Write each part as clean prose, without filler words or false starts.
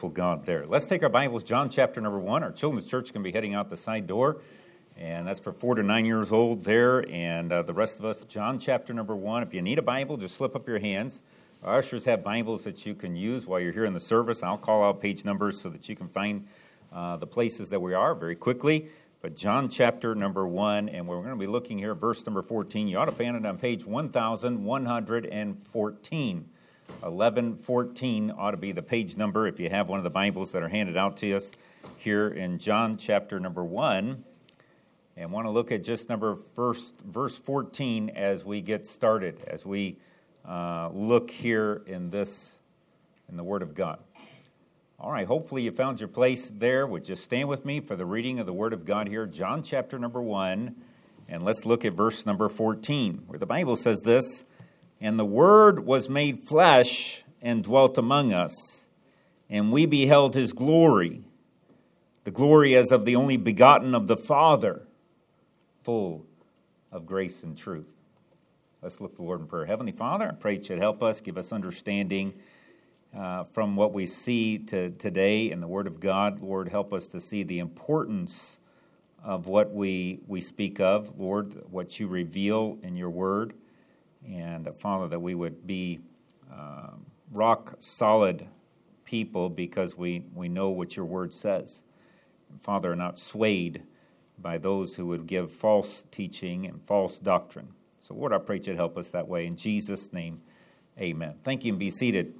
God there. Let's take our Bibles, John chapter number 1. Our children's church can be heading out the side door, and that's for 4 to 9 years old there, and the rest of us, John chapter number 1. If you need a Bible, just slip up your hands. Our ushers have Bibles that you can use while you're here in the service. I'll call out page numbers so that you can find the places that we are very quickly. But John chapter number 1, and we're going to be looking here at verse number 14. You ought to find it on page 1114. 1114 ought to be the page number if you have one of the Bibles that are handed out to us here in John chapter number 1. And want to look at just verse 14 as we get started, as we look here in the Word of God. All right, hopefully you found your place there. Would you stand with me for the reading of the Word of God here, John chapter number 1, and let's look at verse number 14, where the Bible says this, "And the Word was made flesh and dwelt among us, and we beheld his glory, the glory as of the only begotten of the Father, full of grace and truth." Let's look to the Lord in prayer. Heavenly Father, I pray that you'd help us, give us understanding from what we see today in the Word of God. Lord, help us to see the importance of what we speak of. Lord, what you reveal in your Word. And Father, that we would be rock-solid people because we know what your Word says. And Father, not swayed by those who would give false teaching and false doctrine. So, Lord, I pray that you'd help us that way. In Jesus' name, amen. Thank you, and be seated.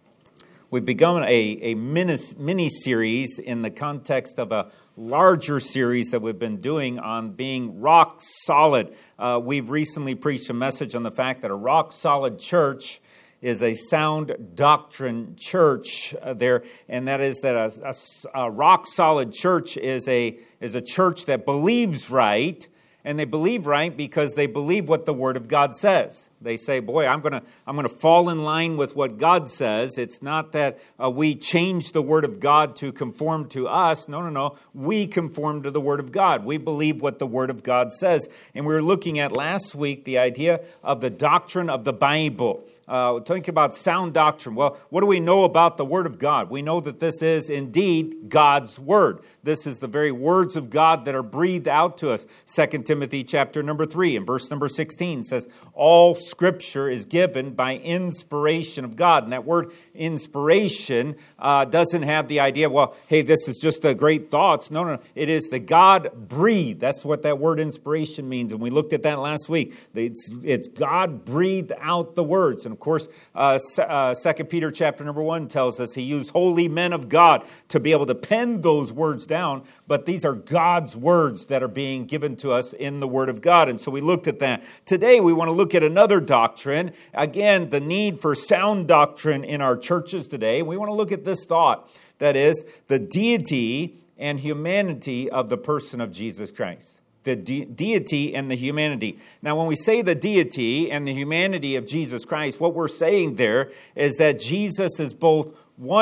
We've begun a mini-series in the context of a larger series that we've been doing on being rock solid. We've recently preached a message on the fact that a rock-solid church is a sound doctrine church there, and that is that a rock-solid church is a church that believes right. And they believe right because they believe what the Word of God says. They say, boy, I'm going to fall in line with what God says. It's not that we change the Word of God to conform to us. No. We conform to the Word of God. We believe what the Word of God says. And we were looking at last week the idea of the doctrine of the Bible. Talking about sound doctrine. Well, what do we know about the Word of God? We know that this is indeed God's Word. This is the very words of God that are breathed out to us. 2 Timothy chapter number 3 and verse number 16 says, all Scripture is given by inspiration of God. And that word inspiration doesn't have the idea, well, hey, this is just a great thoughts. No. It is the God-breathed. That's what that word inspiration means. And we looked at that last week. It's God-breathed out the words. And of course, 2 Peter chapter number 1 tells us he used holy men of God to be able to pen those words down. But these are God's words that are being given to us in the Word of God. And so we looked at that. Today, we want to look at another doctrine. Again, the need for sound doctrine in our churches today. We want to look at this thought. That is, the deity and humanity of the person of Jesus Christ. The deity and the humanity. Now, when we say the deity and the humanity of Jesus Christ, what we're saying there is that Jesus is both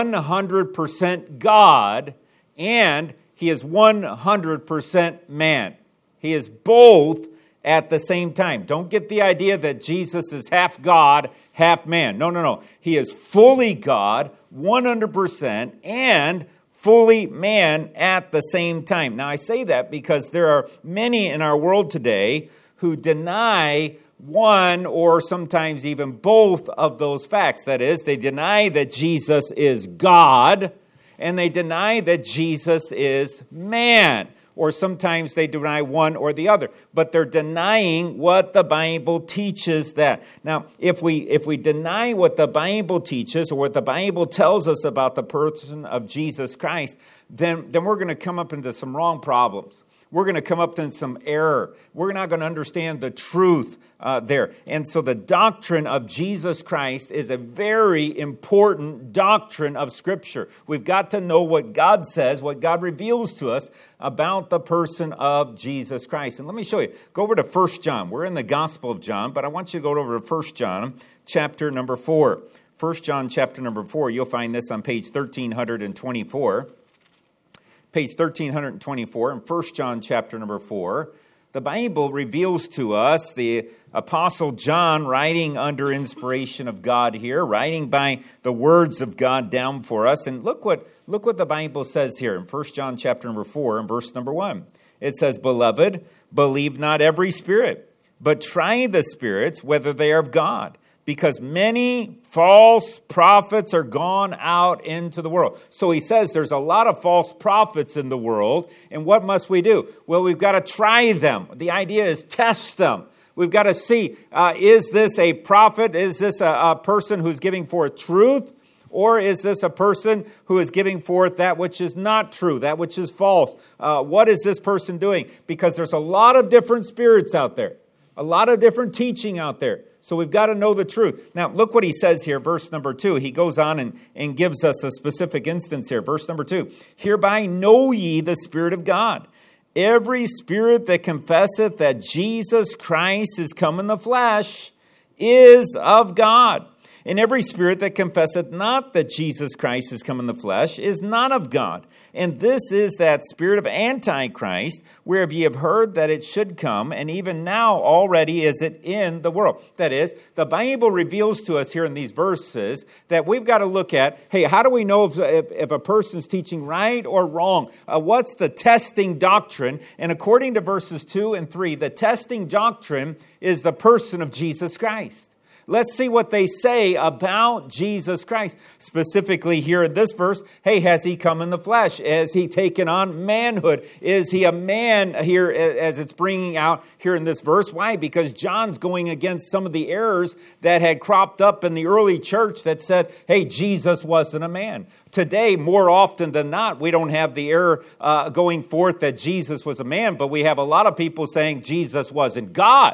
100% God and he is 100% man. He is both at the same time. Don't get the idea that Jesus is half God, half man. No. He is fully God, 100%, and fully man at the same time. Now, I say that because there are many in our world today who deny one or sometimes even both of those facts. That is, they deny that Jesus is God and they deny that Jesus is man. Or sometimes they deny one or the other, but they're denying what the Bible teaches that. Now, if we deny what the Bible teaches or what the Bible tells us about the person of Jesus Christ, then we're going to come up into some wrong problems. We're going to come up to some error. We're not going to understand the truth there. And so the doctrine of Jesus Christ is a very important doctrine of Scripture. We've got to know what God says, what God reveals to us about the person of Jesus Christ. And let me show you. Go over to 1 John. We're in the Gospel of John, but I want you to go over to 1 John chapter number 4. 1 John chapter number 4, you'll find this on page 1324. Page 1324 in 1 John chapter number 4. The Bible reveals to us the Apostle John writing under inspiration of God here, writing by the words of God down for us. And look what the Bible says here in 1 John chapter number 4 and verse number 1. It says, "Beloved, believe not every spirit, but try the spirits whether they are of God, because many false prophets are gone out into the world." So he says there's a lot of false prophets in the world, and what must we do? Well, we've got to try them. The idea is test them. We've got to see, is this a prophet? Is this a person who's giving forth truth? Or is this a person who is giving forth that which is not true, that which is false? What is this person doing? Because there's a lot of different spirits out there, a lot of different teaching out there. So we've got to know the truth. Now, look what he says here, verse number 2. He goes on and gives us a specific instance here. Verse number 2, "Hereby know ye the Spirit of God. Every spirit that confesseth that Jesus Christ is come in the flesh is of God. And every spirit that confesseth not that Jesus Christ is come in the flesh is not of God. And this is that spirit of Antichrist, whereof ye have heard that it should come, and even now already is it in the world." That is, the Bible reveals to us here in these verses that we've got to look at, hey, how do we know if a person's teaching right or wrong? What's the testing doctrine? And according to verses 2 and 3, the testing doctrine is the person of Jesus Christ. Let's see what they say about Jesus Christ. Specifically here in this verse, hey, has he come in the flesh? Has he taken on manhood? Is he a man here as it's bringing out here in this verse? Why? Because John's going against some of the errors that had cropped up in the early church that said, hey, Jesus wasn't a man. Today, more often than not, we don't have the error going forth that Jesus was a man, but we have a lot of people saying Jesus wasn't God.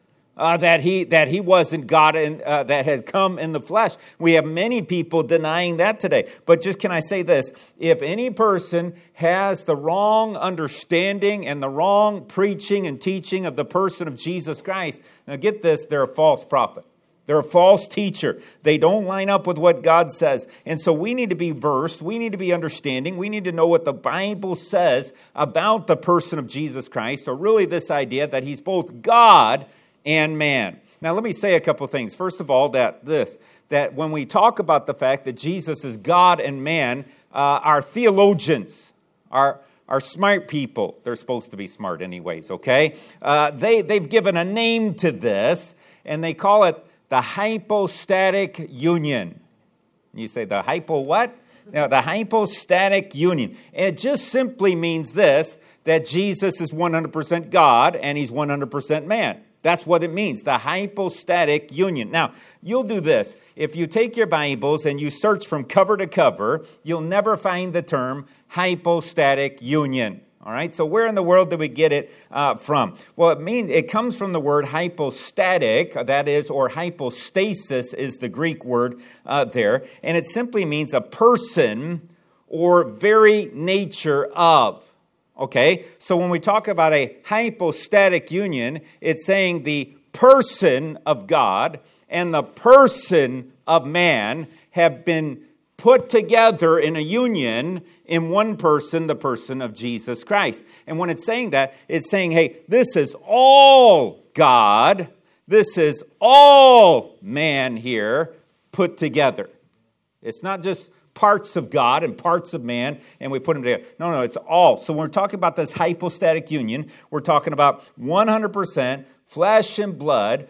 That he wasn't God and that had come in the flesh. We have many people denying that today. But just can I say this? If any person has the wrong understanding and the wrong preaching and teaching of the person of Jesus Christ, now get this, they're a false prophet. They're a false teacher. They don't line up with what God says. And so we need to be versed. We need to be understanding. We need to know what the Bible says about the person of Jesus Christ, or really this idea that he's both God and man. Now, let me say a couple things. First of all, that when we talk about the fact that Jesus is God and man, our theologians, our smart people, they're supposed to be smart anyways, okay? They've given a name to this, and they call it the hypostatic union. You say the hypo what? Now, the hypostatic union. And it just simply means this, that Jesus is 100% God and he's 100% man. That's what it means, the hypostatic union. Now, you'll do this. If you take your Bibles and you search from cover to cover, you'll never find the term hypostatic union. All right, so where in the world did we get it from? Well, it comes from the word hypostatic, that is, or hypostasis is the Greek word there. And it simply means a person or very nature of. Okay, so when we talk about a hypostatic union, it's saying the person of God and the person of man have been put together in a union in one person, the person of Jesus Christ. And when it's saying that, it's saying, hey, this is all God, this is all man here put together. It's not just parts of God and parts of man, and we put them together. No, it's all. So when we're talking about this hypostatic union, we're talking about 100% flesh and blood,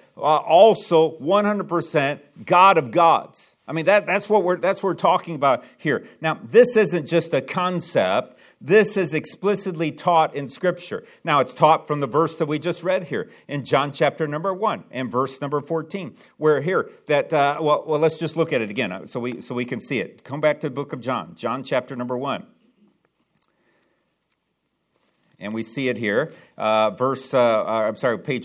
also 100% God of gods. I mean, that's what we're talking about here. Now, this isn't just a concept. This is explicitly taught in Scripture. Now, it's taught from the verse that we just read here in John chapter number 1 and verse number 14. Where here that well, let's just look at it again so we can see it. Come back to the book of John chapter number 1. And we see it here, page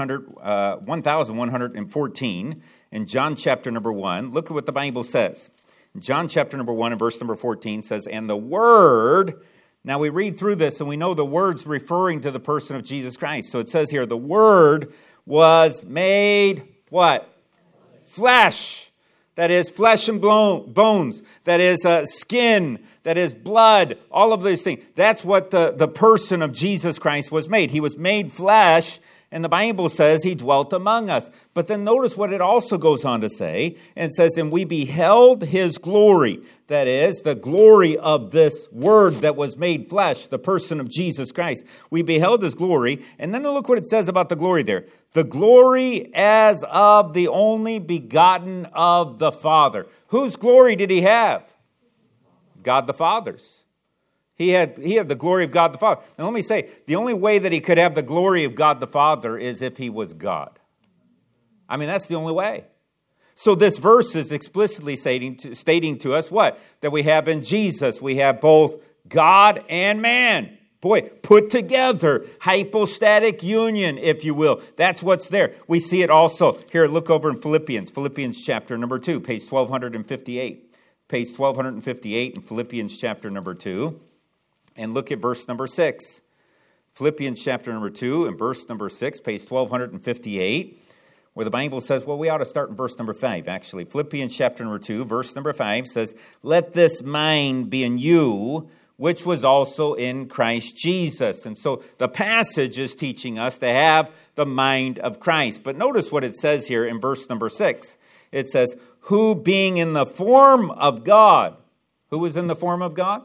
1114 in John chapter number 1. Look at what the Bible says. John chapter number 1 and verse number 14 says, "And the Word..." Now we read through this and we know the Word's referring to the person of Jesus Christ. So it says here, the Word was made what? Flesh. That is flesh and bones. That is skin. that is blood, all of these things. That's what the person of Jesus Christ was made. He was made flesh, and the Bible says he dwelt among us. But then notice what it also goes on to say. And it says, and we beheld his glory. That is, the glory of this word that was made flesh, the person of Jesus Christ. We beheld his glory. And then look what it says about the glory there. The glory as of the only begotten of the Father. Whose glory did he have? God the Father's. He had the glory of God the Father. Now let me say, the only way that he could have the glory of God the Father is if he was God. I mean, that's the only way. So this verse is explicitly stating to us what? That we have in Jesus, we have both God and man. Boy, put together, hypostatic union, if you will. That's what's there. We see it also. Here, look over in Philippians chapter number 2, page 1258. Page 1258 in Philippians chapter number 2. And look at verse number 6. Philippians chapter number 2 and verse number 6, page 1258, where the Bible says, well, we ought to start in verse number 5, actually. Philippians chapter number 2, verse number 5 says, let this mind be in you, which was also in Christ Jesus. And so the passage is teaching us to have the mind of Christ. But notice what it says here in verse number 6. It says, who being in the form of God. Who was in the form of God?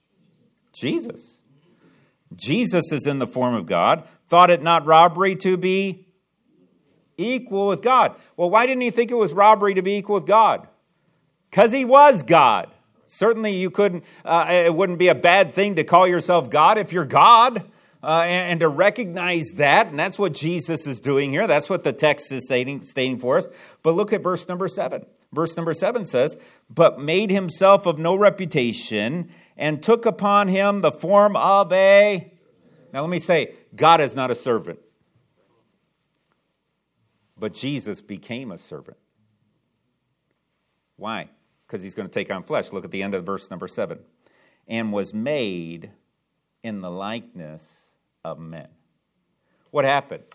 Jesus. Jesus is in the form of God. Thought it not robbery to be equal with God. Well, why didn't he think it was robbery to be equal with God? Because he was God. Certainly you couldn't, it wouldn't be a bad thing to call yourself God if you're God. And to recognize that, and that's what Jesus is doing here. That's what the text is stating for us. But look at verse number 7. Verse number 7 says, but made himself of no reputation, and took upon him the form of a... Now let me say, God is not a servant. But Jesus became a servant. Why? Because he's going to take on flesh. Look at the end of verse number 7. And was made in the likeness of men. What happened?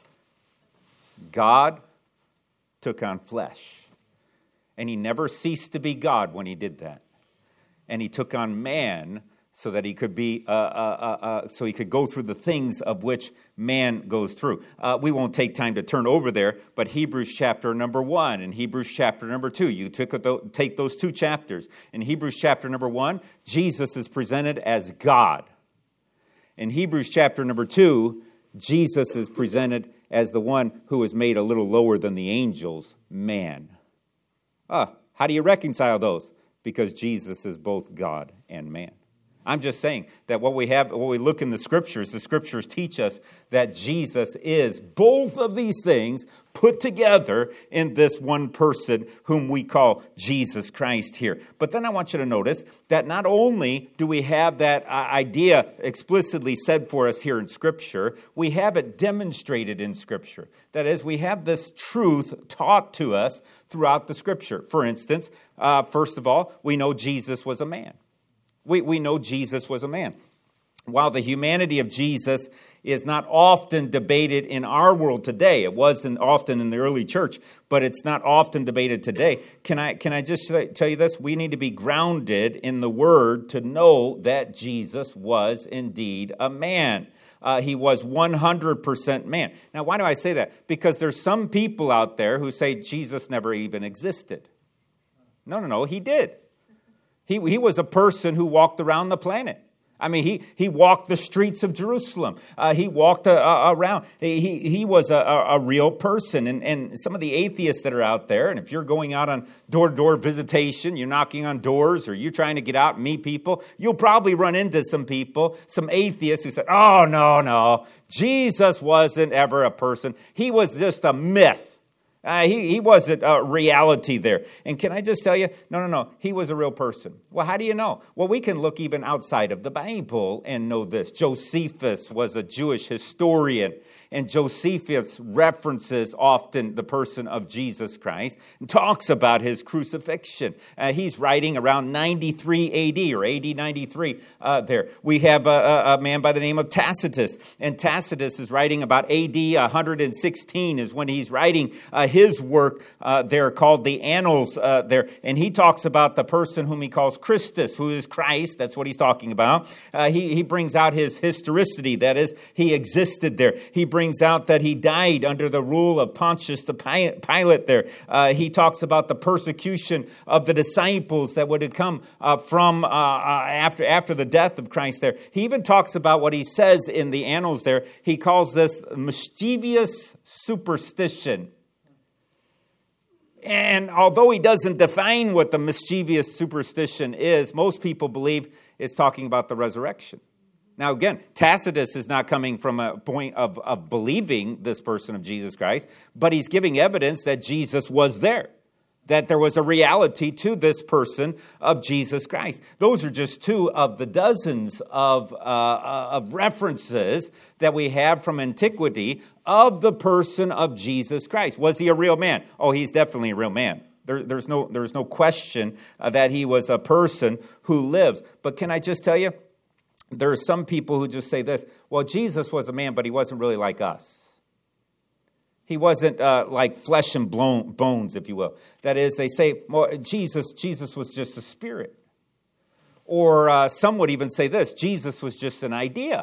God took on flesh. And he never ceased to be God when he did that. And he took on man so that he could be, so he could go through the things of which man goes through. We won't take time to turn over there, but Hebrews chapter number 1 and Hebrews chapter number 2. You take those two chapters. In Hebrews chapter number 1, Jesus is presented as God. In Hebrews chapter number 2, Jesus is presented as the one who is made a little lower than the angels, man. How do you reconcile those? Because Jesus is both God and man. I'm just saying that what we look in the scriptures teach us that Jesus is both of these things put together in this one person whom we call Jesus Christ here. But then I want you to notice that not only do we have that idea explicitly said for us here in Scripture, we have it demonstrated in Scripture. That is, we have this truth taught to us throughout the Scripture. For instance, first of all, we know Jesus was a man. We know Jesus was a man. While the humanity of Jesus is not often debated in our world today, it wasn't often in the early church, but it's not often debated today. Can I just tell you this? We need to be grounded in the Word to know that Jesus was indeed a man. He was 100% man. Now, why do I say that? Because there's some people out there who say Jesus never even existed. No, he did. He was a person who walked around the planet. I mean, he walked the streets of Jerusalem. He walked around. He was a real person. And some of the atheists that are out there, and if you're going out on door-to-door visitation, you're knocking on doors, or you're trying to get out and meet people, you'll probably run into some people, some atheists who said, oh, no, Jesus wasn't ever a person. He was just a myth. He wasn't a reality there. And can I just tell you, no, he was a real person. Well, how do you know? Well, we can look even outside of the Bible and know this. Josephus was a Jewish historian, And Josephus references often the person of Jesus Christ and talks about his crucifixion. He's writing around 93 AD or AD 93 there. We have a man by the name of Tacitus. And Tacitus is writing about AD 116 is when he's writing his work there called the Annals there. And he talks about the person whom he calls Christus, who is Christ. That's what he's talking about. He brings out his historicity. That is, he existed there. He brings out that he died under the rule of Pontius Pilate there. He talks about the persecution of the disciples that would have come from after the death of Christ there. He even talks about what he says in the Annals there. He calls this mischievous superstition. And although he doesn't define what the mischievous superstition is, most people believe it's talking about the resurrection. Now, again, Tacitus is not coming from a point of believing this person of Jesus Christ, but he's giving evidence that Jesus was there, that there was a reality to this person of Jesus Christ. Those are just two of the dozens of references that we have from antiquity of the person of Jesus Christ. Was he a real man? Oh, he's definitely a real man. There's no question that he was a person who lives. But can I just tell you, there are some people who just say this, well, Jesus was a man, but he wasn't really like us. He wasn't like flesh and bones, if you will. That is, they say, well, Jesus was just a spirit. Or some would even say this, Jesus was just an idea.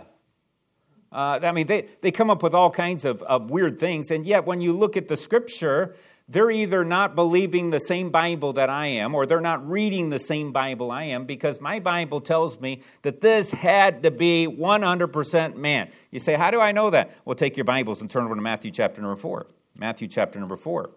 I mean, they come up with all kinds of weird things, and yet when you look at the Scripture, they're either not believing the same Bible that I am, or they're not reading the same Bible I am, because my Bible tells me that this had to be 100% man. You say, how do I know that? Well, take your Bibles and turn over to Matthew chapter number 4. Matthew chapter number 4.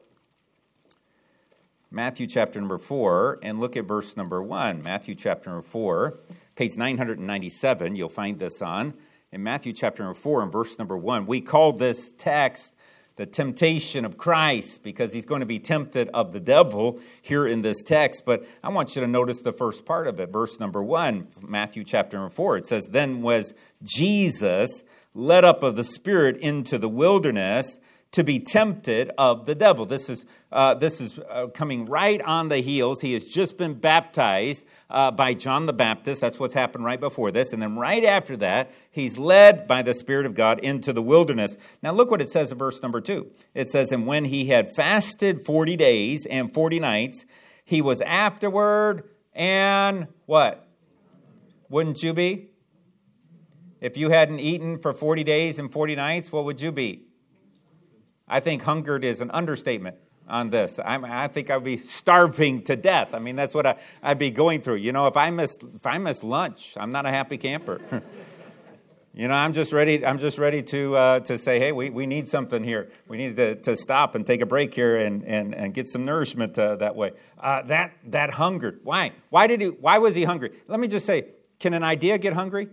Matthew chapter number 4, and look at verse number 1. Matthew chapter number 4, page 997, you'll find this on. In Matthew chapter number 4 and verse number 1, we call this text the temptation of Christ, because he's going to be tempted of the devil here in this text. But I want you to notice the first part of it, verse number 1, Matthew chapter number 4. It says, then was Jesus led up of the Spirit into the wilderness to be tempted of the devil. This is coming right on the heels. He has just been baptized by John the Baptist. That's what's happened right before this. And then right after that, he's led by the Spirit of God into the wilderness. Now look what it says in verse number 2. It says, and when he had fasted 40 days and 40 nights, he was afterward and what? Wouldn't you be? If you hadn't eaten for 40 days and 40 nights, what would you be? I think hungered is an understatement on this. I think I'd be starving to death. I mean, that's what I'd be going through. You know, if I miss lunch, I'm not a happy camper. You know, I'm just ready to say, hey, we need something here. We need to stop and take a break here and get some nourishment that way. That hungered. Why? Why was he hungry? Let me just say, can an idea get hungry?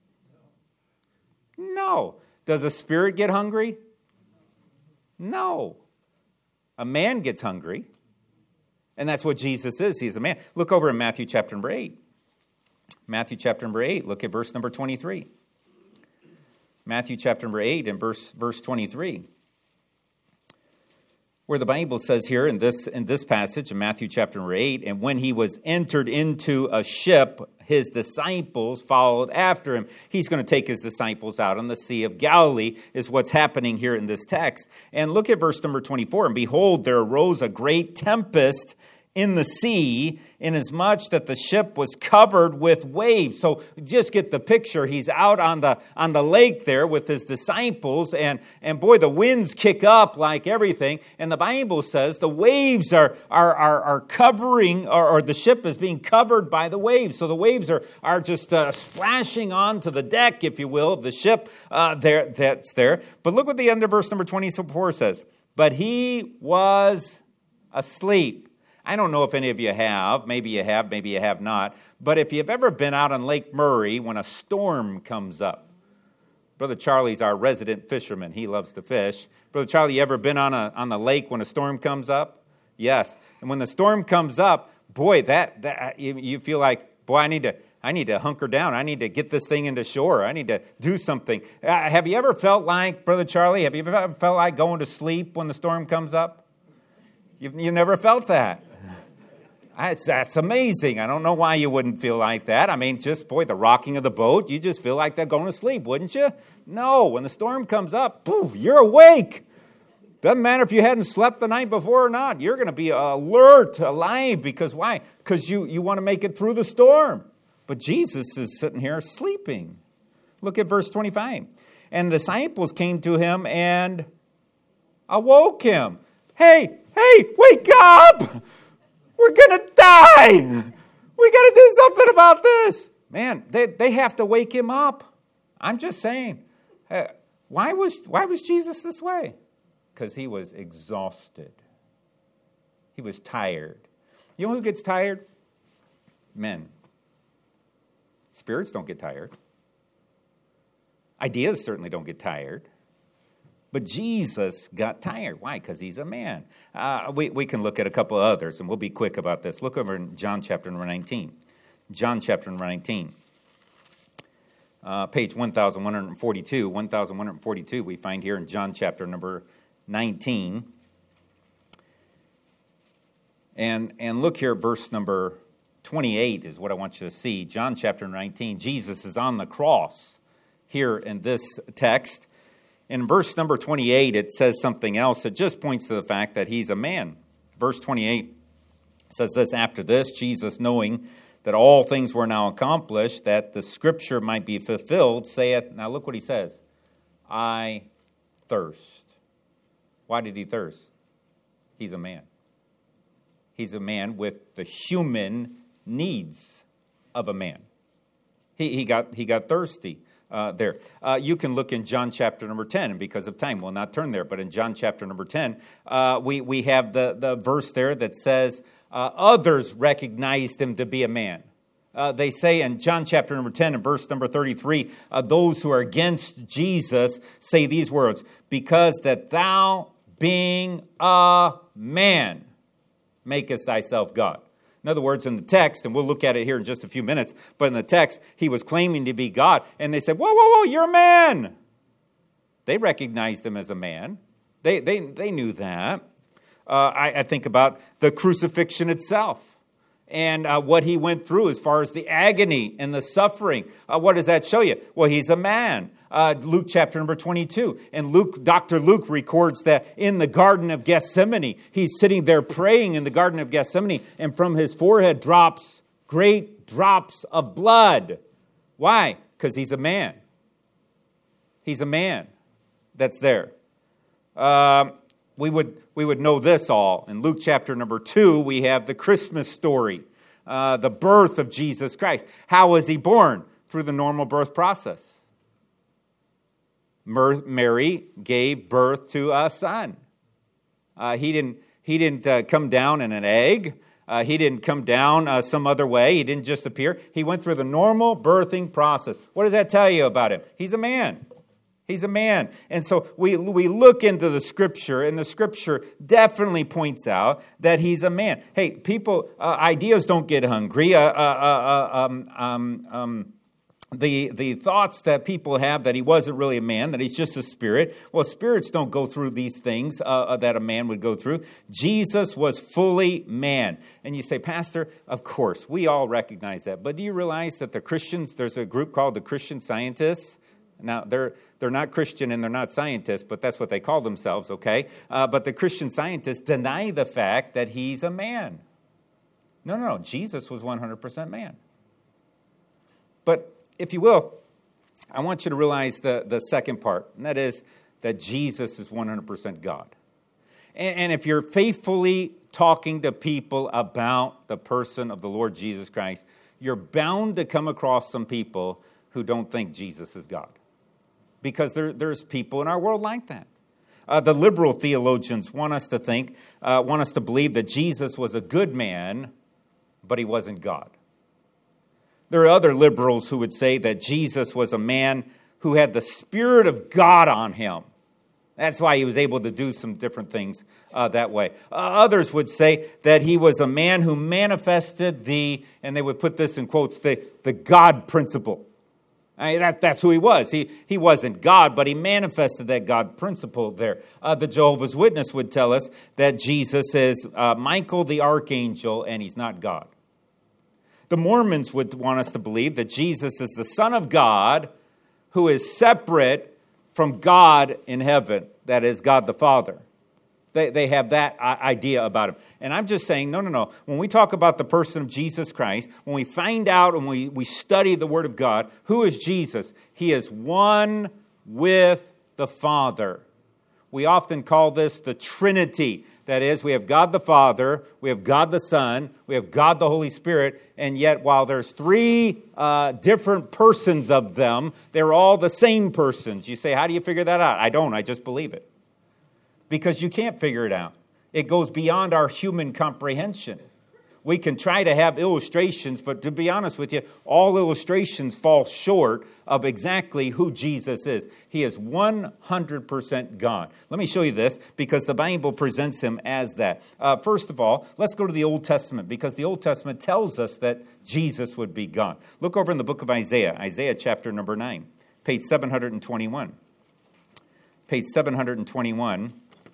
No. Does a spirit get hungry? No. A man gets hungry, and that's what Jesus is. He's a man. Look over in Matthew chapter number 8. Matthew chapter number 8, look at verse number 23. Matthew chapter number 8 and verse 23. Where the Bible says here in this passage in Matthew chapter number 8, and when he was entered into a ship, his disciples followed after him. He's going to take his disciples out on the Sea of Galilee, is what's happening here in this text. And look at verse number 24. And behold, there arose a great tempest in the sea, inasmuch that the ship was covered with waves. So just get the picture. He's out on the lake there with his disciples, and boy, the winds kick up like everything. And the Bible says the waves are covering, or the ship is being covered by the waves. So the waves are just splashing onto the deck, if you will, of the ship that's there. But look what the end of verse number 24 says. But he was asleep. I don't know if any of you have. Maybe you have not. But if you've ever been out on Lake Murray when a storm comes up. Brother Charlie's our resident fisherman. He loves to fish. Brother Charlie, you ever been on the lake when a storm comes up? Yes. And when the storm comes up, boy, that you feel like, boy, I need to hunker down. I need to get this thing into shore. I need to do something. Have you ever felt like, Brother Charlie, have you ever felt like going to sleep when the storm comes up? You never felt that. That's amazing. I don't know why you wouldn't feel like that. I mean, just, the rocking of the boat, you just feel like they're going to sleep, wouldn't you? No, when the storm comes up, poof, you're awake. Doesn't matter if you hadn't slept the night before or not. You're going to be alert, alive. Because why? Because you want to make it through the storm. But Jesus is sitting here sleeping. Look at verse 25. And the disciples came to him and awoke him. Hey, wake up! We're going to die! We got to do something about this! Man, they have to wake him up. I'm just saying. Why was Jesus this way? Because he was exhausted. He was tired. You know who gets tired? Men. Spirits don't get tired. Ideas certainly don't get tired. But Jesus got tired. Why? Because he's a man. We can look at a couple of others, and we'll be quick about this. Look over in John chapter number 19. John chapter number 19. Page 1142. 1142 we find here in John chapter number 19. And look here at verse number 28 is what I want you to see. John chapter 19. Jesus is on the cross here in this text. In verse number 28, it says something else. It just points to the fact that he's a man. Verse 28 says this, after this, Jesus, knowing that all things were now accomplished, that the scripture might be fulfilled, saith, now look what he says, I thirst. Why did he thirst? He's a man. He's a man with the human needs of a man. He got thirsty. There. You can look in John chapter number 10, and because of time, we'll not turn there, but in John chapter number 10, we have the verse there that says, others recognized him to be a man. They say in John chapter number 10 and verse number 33, those who are against Jesus say these words, because that thou being a man makest thyself God. In other words, in the text, and we'll look at it here in just a few minutes, but in the text, he was claiming to be God. And they said, whoa, you're a man. They recognized him as a man. They knew that. I think about the crucifixion itself and what he went through as far as the agony and the suffering. What does that show you? Well, he's a man. Luke chapter number 22. And Dr. Luke records that in the Garden of Gethsemane, he's sitting there praying in the Garden of Gethsemane, and from his forehead drops great drops of blood. Why? Because he's a man. He's a man that's there. We would know this all. In Luke chapter number 2, we have the Christmas story, the birth of Jesus Christ. How was he born? Through the normal birth process. Mary gave birth to a son. He didn't come down in an egg. He didn't come down some other way. He didn't just appear. He went through the normal birthing process. What does that tell you about him? He's a man. He's a man. And so we look into the Scripture, and the Scripture definitely points out that he's a man. Hey, people, ideas don't get hungry. The thoughts that people have that he wasn't really a man, that he's just a spirit. Well, spirits don't go through these things that a man would go through. Jesus was fully man. And you say, Pastor, of course, we all recognize that. But do you realize that the Christians, there's a group called the Christian Scientists? Now, they're not Christian and they're not scientists, but that's what they call themselves, okay? But the Christian Scientists deny the fact that he's a man. No. Jesus was 100% man. But if you will, I want you to realize the second part, and that is that Jesus is 100% God. And if you're faithfully talking to people about the person of the Lord Jesus Christ, you're bound to come across some people who don't think Jesus is God. Because there's people in our world like that. The liberal theologians want us to believe that Jesus was a good man, but he wasn't God. There are other liberals who would say that Jesus was a man who had the Spirit of God on him. That's why he was able to do some different things that way. Others would say that he was a man who manifested and they would put this in quotes, the God principle. That's who he was. He wasn't God, but he manifested that God principle there. The Jehovah's Witness would tell us that Jesus is Michael the archangel, and he's not God. The Mormons would want us to believe that Jesus is the Son of God who is separate from God in heaven, that is God the Father. They have that idea about him. And I'm just saying, no. When we talk about the person of Jesus Christ, when we find out and we study the Word of God, who is Jesus? He is one with the Father. We often call this the Trinity. That is, we have God the Father, we have God the Son, we have God the Holy Spirit, and yet while there's three different persons of them, they're all the same persons. You say, how do you figure that out? I don't, I just believe it. Because you can't figure it out. It goes beyond our human comprehension. We can try to have illustrations, but to be honest with you, all illustrations fall short of exactly who Jesus is. He is 100% God. Let me show you this, because the Bible presents him as that. First of all, let's go to the Old Testament, because the Old Testament tells us that Jesus would be God. Look over in the book of Isaiah, Isaiah chapter number 9, page 721. Page 721.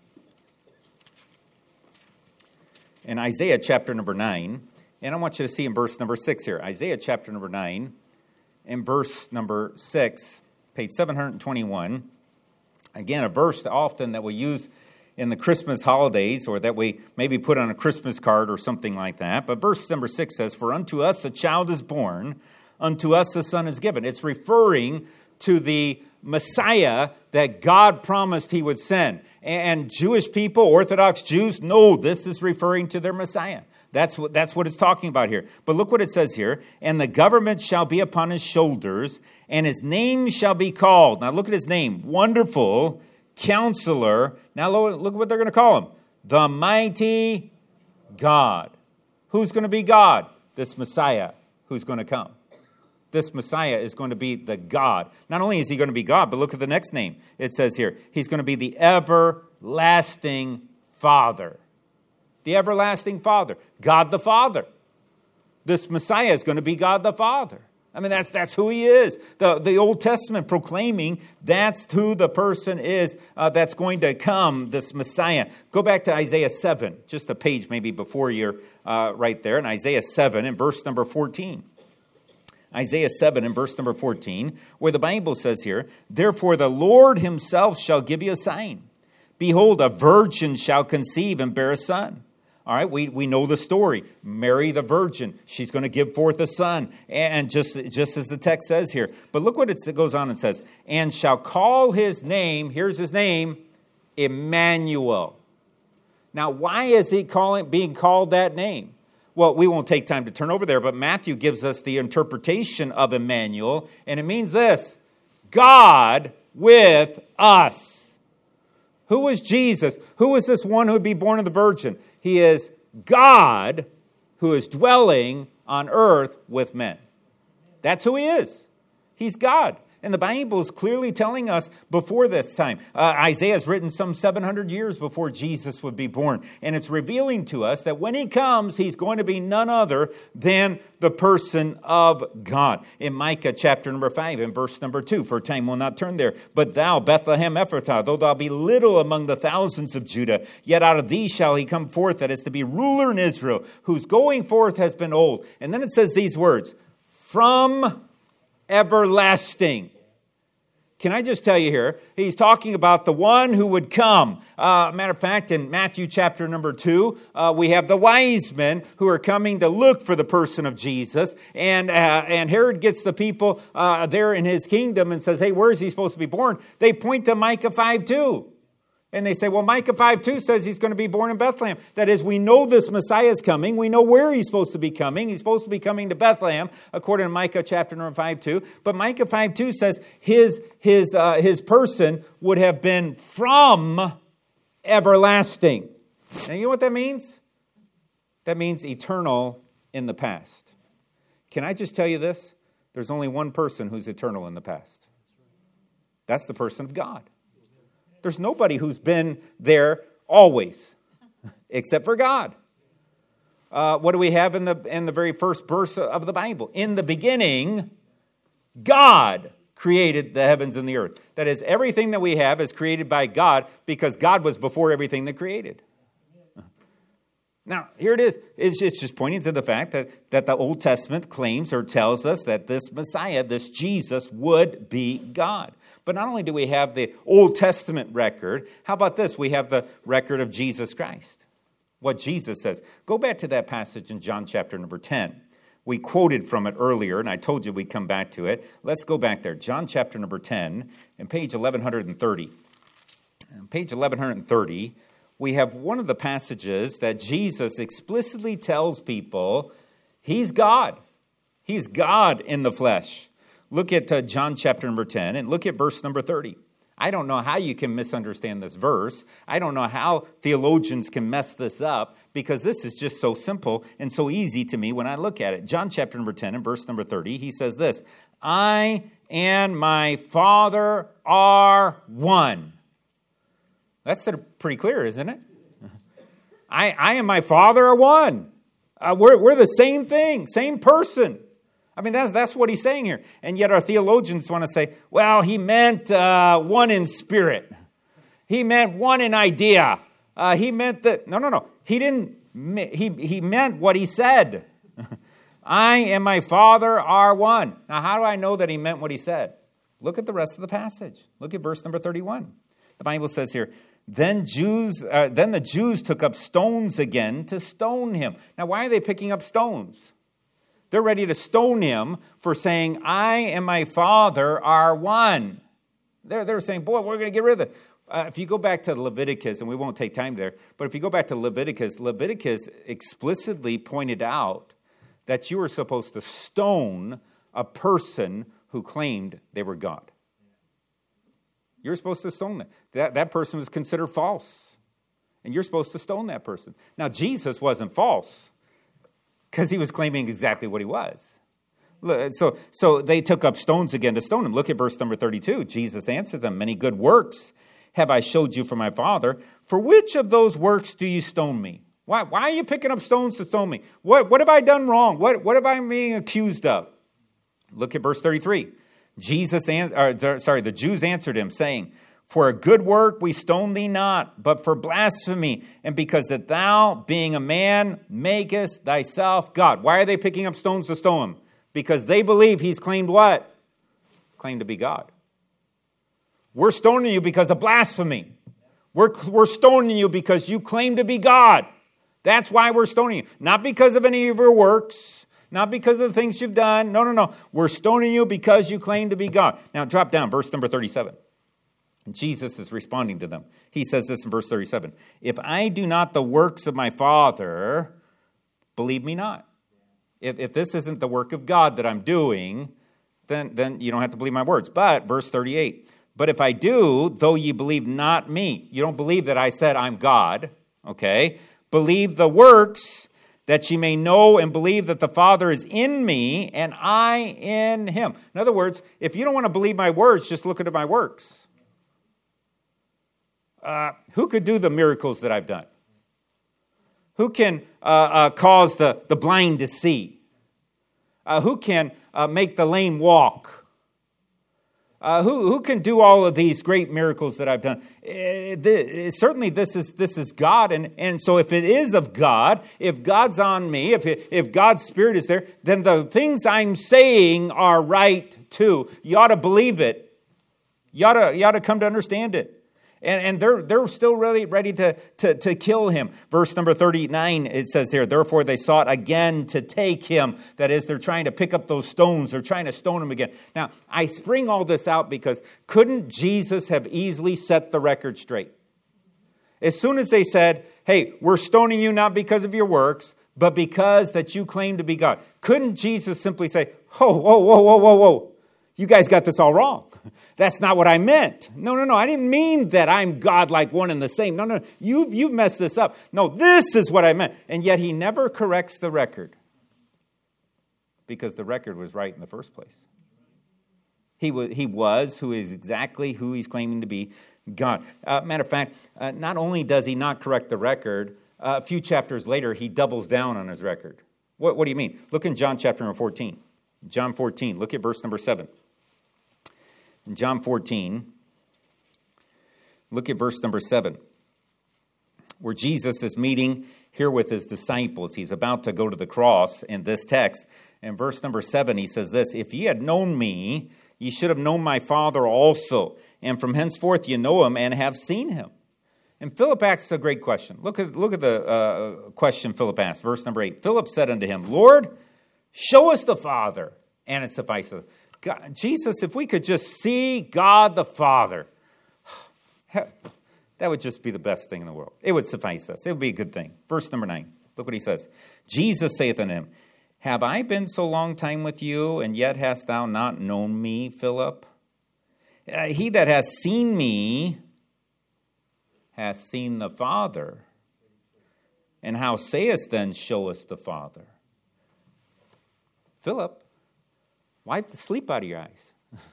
In Isaiah chapter number 9, and I want you to see in verse number 6 here. Isaiah chapter number 9, in verse number 6, page 721. Again, a verse often that we use in the Christmas holidays, or that we maybe put on a Christmas card or something like that. But verse number 6 says, "For unto us a child is born, unto us a son is given." It's referring to the Messiah that God promised he would send. And Jewish people, Orthodox Jews, know this is referring to their Messiah. That's what it's talking about here. But look what it says here. "And the government shall be upon his shoulders, and his name shall be called." Now look at his name. Wonderful, Counselor. Now look what they're going to call him. The Mighty God. Who's going to be God? This Messiah who's going to come. This Messiah is going to be the God. Not only is he going to be God, but look at the next name. It says here, he's going to be the everlasting Father. The everlasting Father. God the Father. This Messiah is going to be God the Father. I mean, that's who he is. The Old Testament proclaiming that's who the person is that's going to come, this Messiah. Go back to Isaiah 7, just a page maybe before you're right there. In Isaiah 7 in verse number 14. Isaiah 7 and verse number 14, where the Bible says here, "Therefore the Lord himself shall give you a sign. Behold, a virgin shall conceive and bear a son." All right, we know the story. Mary the virgin, she's going to give forth a son. And just as the text says here. But look what it goes on and says, "And shall call his name," here's his name, "Emmanuel." Now, why is he being called that name? Well, we won't take time to turn over there, but Matthew gives us the interpretation of Emmanuel, and it means this: God with us. Who is Jesus? Who is this one who would be born of the virgin? He is God who is dwelling on earth with men. That's who he is. He's God. And the Bible is clearly telling us before this time. Isaiah is written some 700 years before Jesus would be born. And it's revealing to us that when he comes, he's going to be none other than the person of God. In Micah chapter number 5 and verse number 2, for time will not turn there. "But thou, Bethlehem Ephratah, though thou be little among the thousands of Judah, yet out of thee shall he come forth that is to be ruler in Israel, whose going forth has been old." And then it says these words, "From everlasting." Can I just tell you here, he's talking about the one who would come. Matter of fact, in Matthew chapter number 2, we have the wise men who are coming to look for the person of Jesus. And Herod gets the people there in his kingdom and says, "Hey, where is he supposed to be born?" They point to Micah 5:2. And they say, well, Micah 5:2 says he's going to be born in Bethlehem. That is, we know this Messiah is coming. We know where he's supposed to be coming. He's supposed to be coming to Bethlehem, according to Micah chapter number 5:2. But Micah 5:2 says his person would have been from everlasting. Now, you know what that means? That means eternal in the past. Can I just tell you this? There's only one person who's eternal in the past. That's the person of God. There's nobody who's been there always, except for God. What do we have in the very first verse of the Bible? In the beginning, God created the heavens and the earth. That is, everything that we have is created by God because God was before everything that created. Now, here it is. It's just pointing to the fact that the Old Testament claims or tells us that this Messiah, this Jesus, would be God. But not only do we have the Old Testament record, how about this? We have the record of Jesus Christ. What Jesus says. Go back to that passage in John chapter number 10. We quoted from it earlier, and I told you we'd come back to it. Let's go back there. John chapter number 10, and page 1130. On page 1130, we have one of the passages that Jesus explicitly tells people he's God. He's God in the flesh. Look at John chapter number 10 and look at verse number 30. I don't know how you can misunderstand this verse. I don't know how theologians can mess this up because this is just so simple and so easy to me when I look at it. John chapter number 10 and verse number 30, he says this, I and my Father are one. That's pretty clear, isn't it? I and my Father are one. We're the same thing, same person. I mean, that's what he's saying here. And yet our theologians want to say, well, he meant one in spirit. He meant one in idea. He meant that, no. He didn't, he meant what he said. I and my Father are one. Now, how do I know that he meant what he said? Look at the rest of the passage. Look at verse number 31. The Bible says here, Then the Jews took up stones again to stone him. Now, why are they picking up stones? They're ready to stone him for saying, I and my Father are one. They're saying, boy, we're going to get rid of it. If you go back to Leviticus, and we won't take time there, but if you go back to Leviticus explicitly pointed out that you were supposed to stone a person who claimed they were God. You're supposed to stone them. That person was considered false. And you're supposed to stone that person. Now, Jesus wasn't false because he was claiming exactly what he was. So they took up stones again to stone him. Look at verse number 32. Jesus answered them, Many good works have I showed you from my Father. For which of those works do you stone me? Why are you picking up stones to stone me? What have I done wrong? What have I being accused of? Look at verse 33. The Jews answered him, saying, For a good work we stone thee not, but for blasphemy, and because that thou, being a man, makest thyself God. Why are they picking up stones to stone him? Because they believe he's claimed what? Claimed to be God. We're stoning you because of blasphemy. We're stoning you because you claim to be God. That's why we're stoning you. Not because of any of your works. Not because of the things you've done. No. We're stoning you because you claim to be God. Now drop down, verse number 37. Jesus is responding to them. He says this in verse 37. If I do not the works of my Father, believe me not. If this isn't the work of God that I'm doing, then you don't have to believe my words. But verse 38. But if I do, though ye believe not me. You don't believe that I said I'm God. Okay. Believe the works, that ye may know and believe that the Father is in me and I in him. In other words, if you don't want to believe my words, just look at my works. Who could do the miracles that I've done? Who can cause the blind to see? Who can make the lame walk? Who can do all of these great miracles that I've done? Certainly this is God. And so if it is of God, if God's on me, if God's Spirit is there, then the things I'm saying are right too. You ought to believe it. You ought to come to understand it. And they're still really ready to kill him. Verse number 39, it says here, therefore they sought again to take him. That is, they're trying to pick up those stones. They're trying to stone him again. Now, I bring all this out because couldn't Jesus have easily set the record straight? As soon as they said, hey, we're stoning you not because of your works, but because that you claim to be God. Couldn't Jesus simply say, whoa. You guys got this all wrong. That's not what I meant. No. I didn't mean that I'm God like one and the same. No. You've messed this up. No, this is what I meant. And yet he never corrects the record. Because the record was right in the first place. He was who is exactly who he's claiming to be, God. Matter of fact, not only does he not correct the record, a few chapters later, he doubles down on his record. What do you mean? Look in John chapter number 14. John 14, look at verse number 7. In John 14, look at verse number 7, where Jesus is meeting here with his disciples. He's about to go to the cross in this text. In verse number 7, he says this, "If ye had known me, ye should have known my Father also. And from henceforth ye know him and have seen him." And Philip asks a great question. Look at the question Philip asked, verse number 8. Philip said unto him, "Lord, show us the Father, and it sufficeth." God, Jesus, if we could just see God the Father, that would just be the best thing in the world. It would suffice us. It would be a good thing. Verse number 9. Look what he says. Jesus saith unto him, "Have I been so long time with you, and yet hast thou not known me, Philip? He that has seen me has seen the Father. And how sayest then, show us the Father?" Philip, wipe the sleep out of your eyes.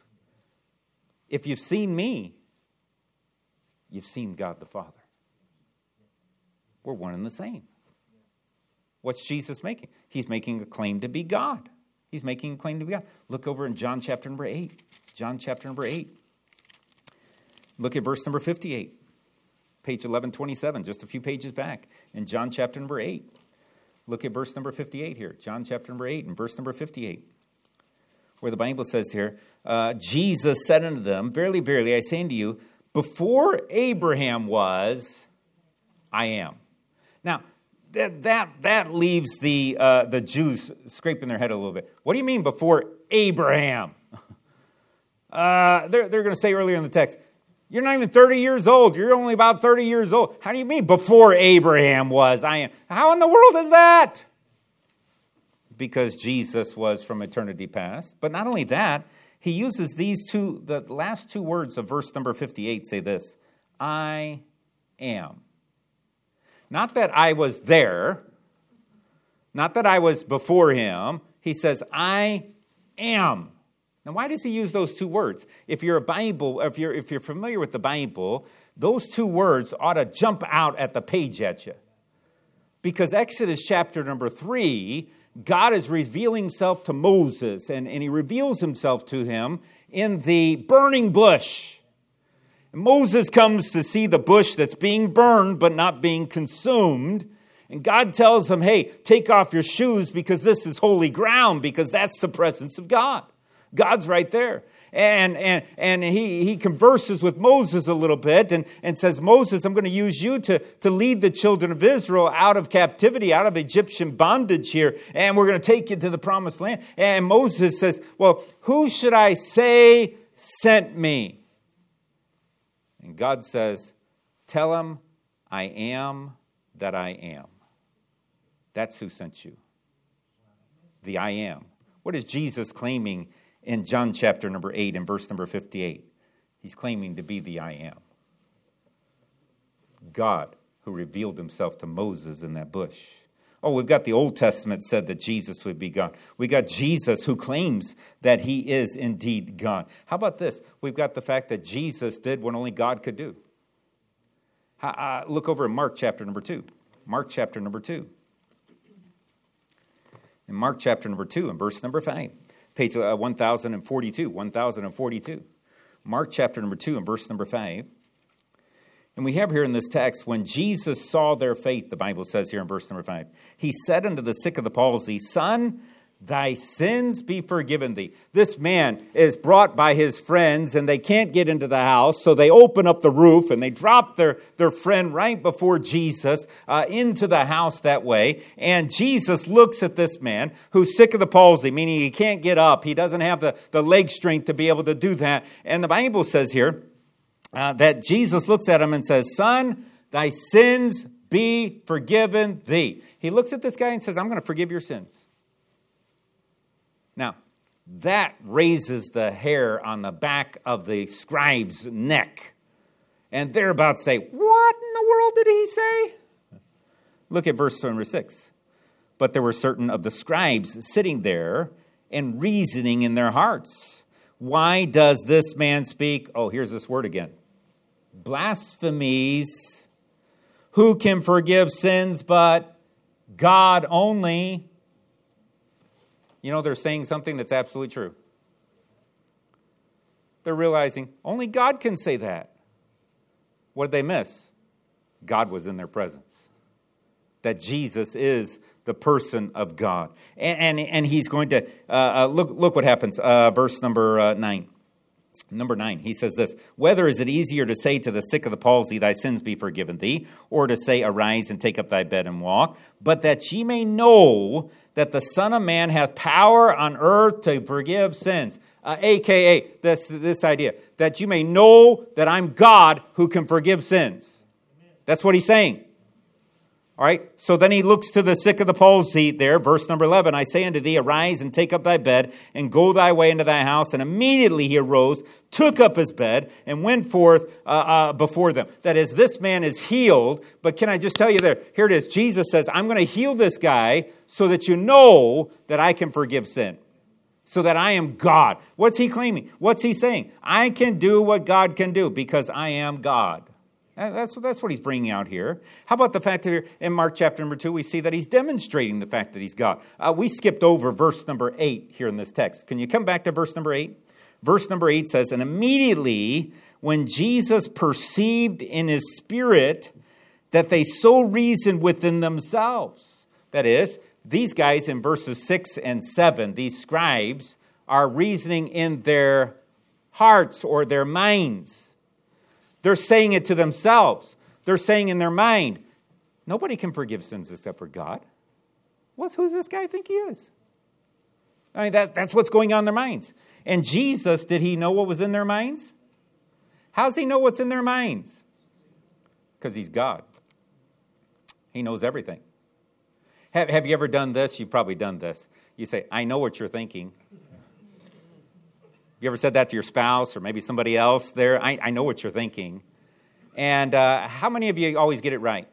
If you've seen me, you've seen God the Father. We're one and the same. What's Jesus making? He's making a claim to be God. He's making a claim to be God. Look over in John chapter number 8. John chapter number 8. Look at verse number 58. Page 1127, just a few pages back. In John chapter number 8. Look at verse number 58 here. John chapter number 8 and verse number 58. Where the Bible says here, Jesus said unto them, "Verily, verily, I say unto you, before Abraham was, I am." Now, that leaves the Jews scraping their head a little bit. What do you mean before Abraham? They're going to say earlier in the text, you're not even 30 years old. You're only about 30 years old. How do you mean before Abraham was, I am? How in the world is that? Because Jesus was from eternity past. But not only that, he uses the last two words of verse number 58 say this, I am. Not that I was there, not that I was before him. He says, I am. Now, why does he use those two words? If you're familiar with the Bible, those two words ought to jump out at the page at you. Because Exodus chapter number 3, God is revealing himself to Moses, and he reveals himself to him in the burning bush. And Moses comes to see the bush that's being burned but not being consumed. And God tells him, hey, take off your shoes because this is holy ground, because that's the presence of God. God's right there. And he converses with Moses a little bit and says, Moses, I'm going to use you to lead the children of Israel out of captivity, out of Egyptian bondage here. And we're going to take you to the promised land. And Moses says, well, who should I say sent me? And God says, tell him I am that I am. That's who sent you. The I am. What is Jesus claiming in John chapter number 8 and verse number 58? He's claiming to be the I am. God who revealed himself to Moses in that bush. Oh, we've got the Old Testament said that Jesus would be God. We got Jesus who claims that he is indeed God. How about this? We've got the fact that Jesus did what only God could do. Look over in Mark chapter number 2. Mark chapter number 2. In Mark chapter number 2 and verse number 5. Page 1042. Mark chapter number 2 and verse number 5. And we have here in this text, when Jesus saw their faith, the Bible says here in verse number 5, he said unto the sick of the palsy, Son, thy sins be forgiven thee. This man is brought by his friends, and they can't get into the house, so they open up the roof, and they drop their friend right before Jesus into the house that way. And Jesus looks at this man who's sick of the palsy, meaning he can't get up. He doesn't have the leg strength to be able to do that. And the Bible says here that Jesus looks at him and says, Son, thy sins be forgiven thee. He looks at this guy and says, I'm going to forgive your sins. Now, that raises the hair on the back of the scribe's neck. And they're about to say, what in the world did he say? Look at verse number 6. But there were certain of the scribes sitting there and reasoning in their hearts, Why does this man speak? Oh, here's this word again. Blasphemies. Who can forgive sins but God only? You know, they're saying something that's absolutely true. They're realizing only God can say that. What did they miss? God was in their presence. That Jesus is the person of God. And he's going to, look what happens. Verse number 9. Number 9, he says this, whether is it easier to say to the sick of the palsy, thy sins be forgiven thee, or to say, arise and take up thy bed and walk, but that ye may know that the Son of Man hath power on earth to forgive sins. AKA, this idea, that you may know that I'm God who can forgive sins. That's what he's saying. All right, so then he looks to the sick of the palsy there, verse number 11. I say unto thee, arise and take up thy bed and go thy way into thy house. And immediately he arose, took up his bed, and went forth before them. That is, this man is healed. But can I just tell you there, here it is. Jesus says, I'm going to heal this guy so that you know that I can forgive sin. So that I am God. What's he claiming? What's he saying? I can do what God can do because I am God. That's what he's bringing out here. How about the fact that here in Mark chapter number 2, we see that he's demonstrating the fact that he's God. We skipped over verse number 8 here in this text. Can you come back to verse number 8? Verse number 8 says, and immediately when Jesus perceived in his spirit that they so reasoned within themselves. That is, these guys in verses 6 and 7, these scribes, are reasoning in their hearts or their minds. They're saying it to themselves. They're saying in their mind, nobody can forgive sins except for God. Who's this guy think he is? I mean, that's what's going on in their minds. And Jesus, did he know what was in their minds? How does he know what's in their minds? Because he's God. He knows everything. Have you ever done this? You've probably done this. You say, I know what you're thinking. You ever said that to your spouse or maybe somebody else there? I know what you're thinking. And how many of you always get it right?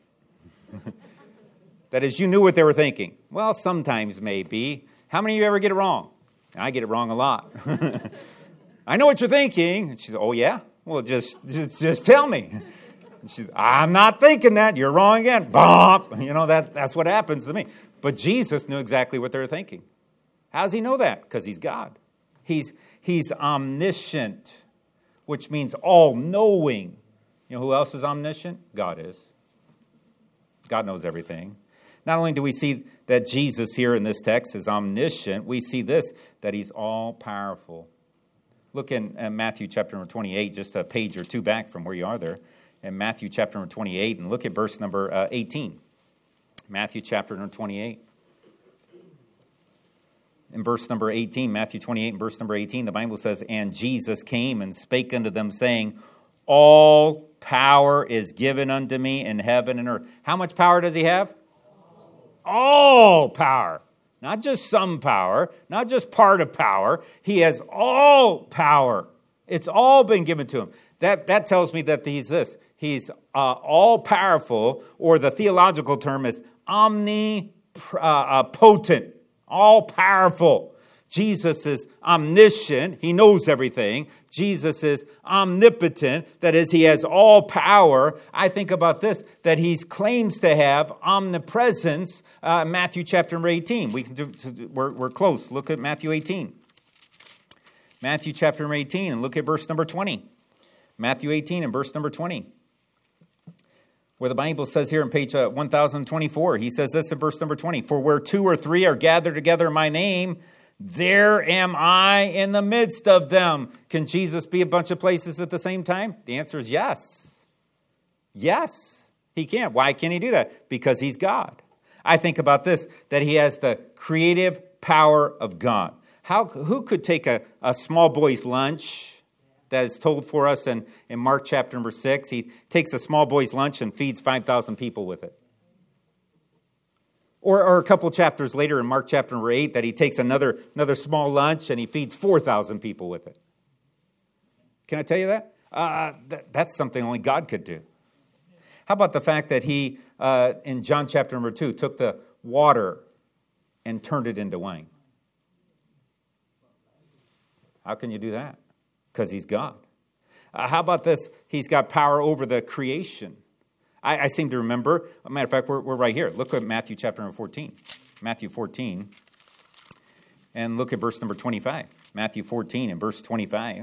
That is, you knew what they were thinking. Well, sometimes maybe. How many of you ever get it wrong? I get it wrong a lot. I know what you're thinking. And she said, oh, yeah? Well, just tell me. And she said, I'm not thinking that. You're wrong again. Bump. You know, that's what happens to me. But Jesus knew exactly what they were thinking. How does he know that? Because he's God. He's omniscient, which means all-knowing. You know who else is omniscient? God is. God knows everything. Not only do we see that Jesus here in this text is omniscient, we see this, that he's all-powerful. Look in Matthew chapter number 28, just a page or two back from where you are there. In Matthew chapter number 28, and look at verse number 18. Matthew chapter number 28. In verse number 18, Matthew 28 and verse number 18, the Bible says, and Jesus came and spake unto them, saying, all power is given unto me in heaven and earth. How much power does he have? All power. Not just some power, not just part of power. He has all power. It's all been given to him. That tells me that he's this. He's all-powerful, or the theological term is omnipotent. All-powerful. Jesus is omniscient. He knows everything. Jesus is omnipotent. That is, he has all power. I think about this, that he claims to have omnipresence. Matthew chapter 18. We're close. Look at Matthew 18. Matthew chapter 18, and look at verse number 20. Matthew 18 and verse number 20. Where the Bible says here on page 1024, he says this in verse number 20, for where two or three are gathered together in my name, there am I in the midst of them. Can Jesus be a bunch of places at the same time? The answer is yes. Yes, he can. Why can he do that? Because he's God. I think about this, that he has the creative power of God. Who could take a small boy's lunch that is told for us in Mark chapter number 6. He takes a small boy's lunch and feeds 5,000 people with it. Or a couple chapters later in Mark chapter number 8 that he takes another small lunch and he feeds 4,000 people with it. Can I tell you that? That's something only God could do. How about the fact that he, in John chapter number 2, took the water and turned it into wine? How can you do that? Because he's God. How about this? He's got power over the creation. I seem to remember, as a matter of fact, we're right here. Look at Matthew chapter number 14. Matthew 14. And look at verse number 25. Matthew 14 and verse 25.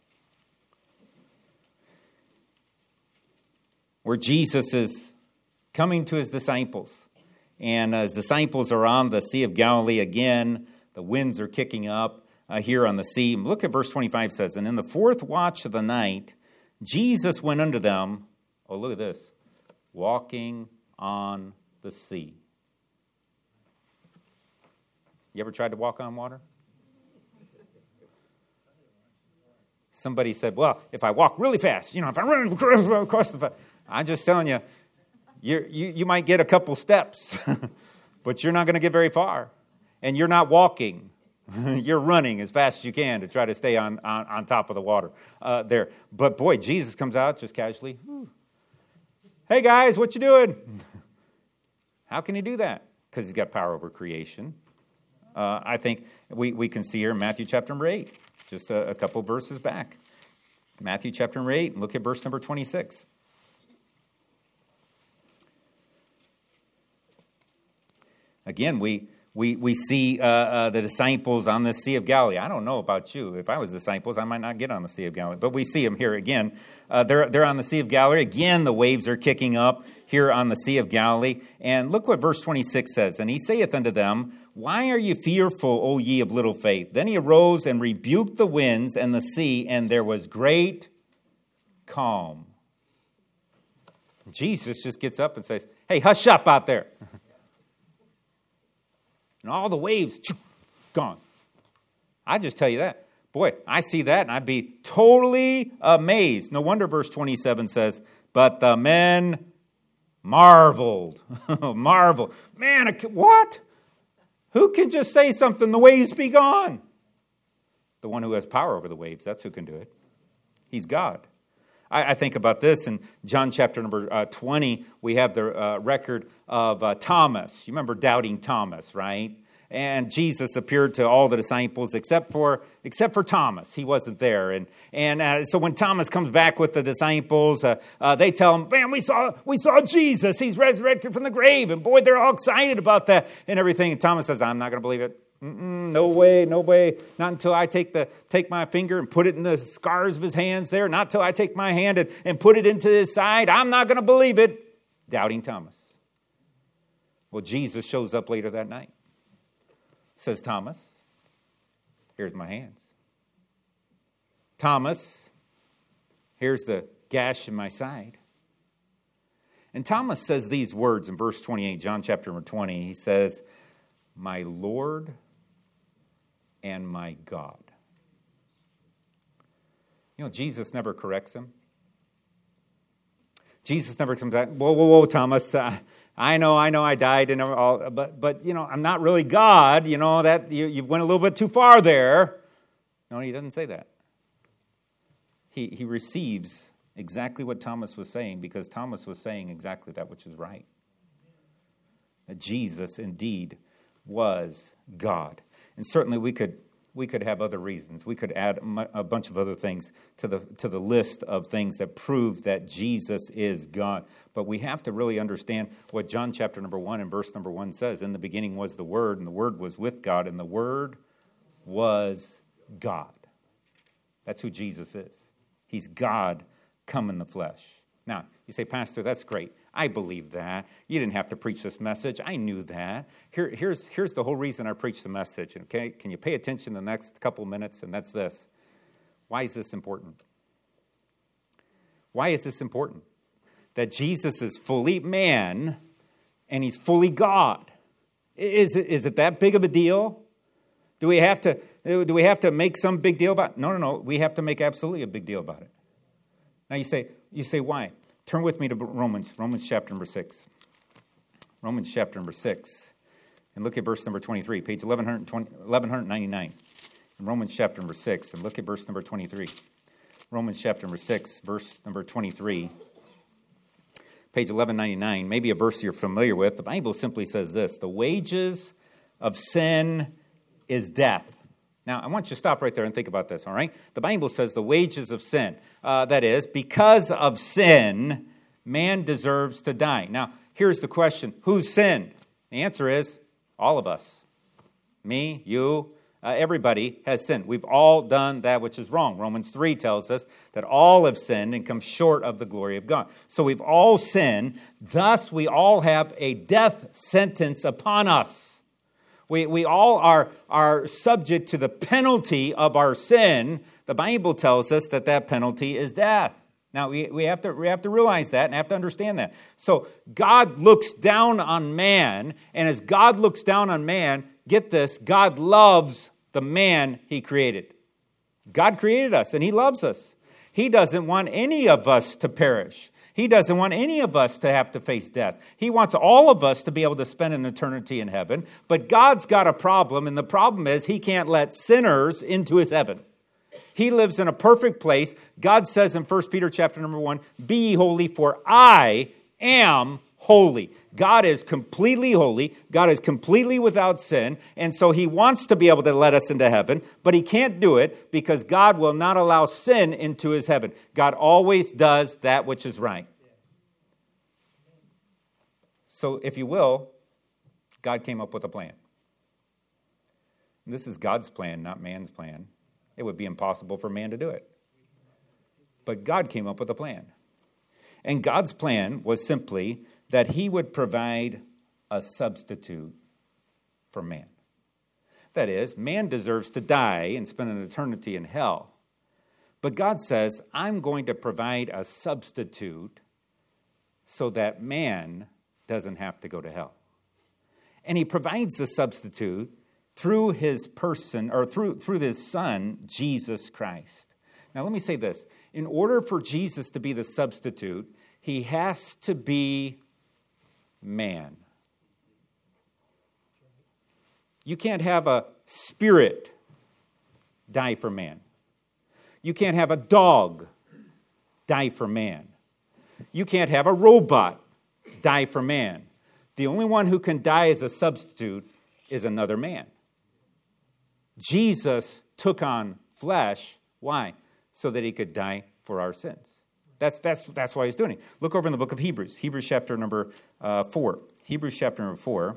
Where Jesus is coming to his disciples. And his disciples are on the Sea of Galilee again. The winds are kicking up here on the sea. Look at verse 25 says, and in the fourth watch of the night, Jesus went unto them. Oh, look at this. Walking on the sea. You ever tried to walk on water? Somebody said, well, if I walk really fast, if I run across the... I'm just telling you, you might get a couple steps, but you're not going to get very far. And you're not walking. You're running as fast as you can to try to stay on top of the water there. But boy, Jesus comes out just casually. Hey guys, what you doing? How can he do that? Because he's got power over creation. I think we can see here in Matthew chapter number 8, just a couple verses back. Matthew chapter number 8, look at verse number 26. Again, we see the disciples on the Sea of Galilee. I don't know about you. If I was disciples, I might not get on the Sea of Galilee. But we see them here again. They're on the Sea of Galilee. Again, the waves are kicking up here on the Sea of Galilee. And look what verse 26 says. And he saith unto them, why are ye fearful, O ye of little faith? Then he arose and rebuked the winds and the sea, and there was great calm. Jesus just gets up and says, hey, hush up out there. And all the waves, gone. I just tell you that. Boy, I see that and I'd be totally amazed. No wonder verse 27 says, but the men marveled. Marveled. Man, what? Who can just say something, the waves be gone? The one who has power over the waves, that's who can do it. He's God. I think about this in John chapter number 20. We have the record of Thomas. You remember doubting Thomas, right? And Jesus appeared to all the disciples except for Thomas. He wasn't there. And so when Thomas comes back with the disciples, they tell him, man, we saw Jesus. He's resurrected from the grave. And boy, they're all excited about that and everything. And Thomas says, I'm not going to believe it. No way. Not until I take my finger and put it in the scars of his hands there. Not till I take my hand and put it into his side. I'm not going to believe it. Doubting Thomas. Well, Jesus shows up later that night. Says, Thomas, here's my hands. Thomas, here's the gash in my side. And Thomas says these words in verse 28, John chapter number 20. He says, my Lord and my God. Jesus never corrects him. Jesus never comes back, whoa, Thomas, I know I died and all, but I'm not really God. That you went a little bit too far there. No, he doesn't say that. He receives exactly what Thomas was saying because Thomas was saying exactly that which is right. That Jesus indeed was God. And certainly we could have other reasons. We could add a bunch of other things to the list of things that prove that Jesus is God. But we have to really understand what John chapter number 1 and verse number 1 says. In the beginning was the Word, and the Word was with God, and the Word was God. That's who Jesus is. He's God come in the flesh. Now, you say, Pastor, that's great. I believe that. You didn't have to preach this message. I knew that. Here's the whole reason I preached the message. Okay, can you pay attention the next couple minutes? And that's this. Why is this important? Why is this important? That Jesus is fully man and he's fully God. Is it that big of a deal? Do we have to make some big deal about it? No. We have to make absolutely a big deal about it. Now you say why? Turn with me to Romans chapter number 6. Romans chapter number 6. And look at verse number 23, page 1199. In Romans chapter number 6, and look at verse number 23. Romans chapter number 6, verse number 23. Page 1199, maybe a verse you're familiar with. The Bible simply says this: the wages of sin is death. Now, I want you to stop right there and think about this, all right? The Bible says the wages of sin. That is, because of sin, man deserves to die. Now, here's the question. Who's sinned? The answer is all of us. Me, you, everybody has sinned. We've all done that which is wrong. Romans 3 tells us that all have sinned and come short of the glory of God. So we've all sinned. Thus, we all have a death sentence upon us. We all are subject to the penalty of our sin. The Bible tells us that penalty is death. Now, we have to realize that and have to understand that. So God looks down on man, and as God looks down on man, get this, God loves the man he created. God created us, and he loves us. He doesn't want any of us to perish. He doesn't want any of us to have to face death. He wants all of us to be able to spend an eternity in heaven. But God's got a problem, and the problem is he can't let sinners into his heaven. He lives in a perfect place. God says in 1 Peter chapter number 1, "Be ye holy, for I am holy." God is completely holy. God is completely without sin. And so he wants to be able to let us into heaven, but he can't do it because God will not allow sin into his heaven. God always does that which is right. So if you will, God came up with a plan. This is God's plan, not man's plan. It would be impossible for man to do it. But God came up with a plan. And God's plan was simply that he would provide a substitute for man. That is, man deserves to die and spend an eternity in hell. But God says, I'm going to provide a substitute so that man doesn't have to go to hell. And he provides the substitute through his person, or through his son, Jesus Christ. Now let me say this. In order for Jesus to be the substitute, he has to be man. You can't have a spirit die for man. You can't have a dog die for man. You can't have a robot die for man. The only one who can die as a substitute is another man. Jesus took on flesh. Why? So that he could die for our sins. That's why he's doing it. Look over in the book of Hebrews. Hebrews chapter number 4. Hebrews chapter number 4.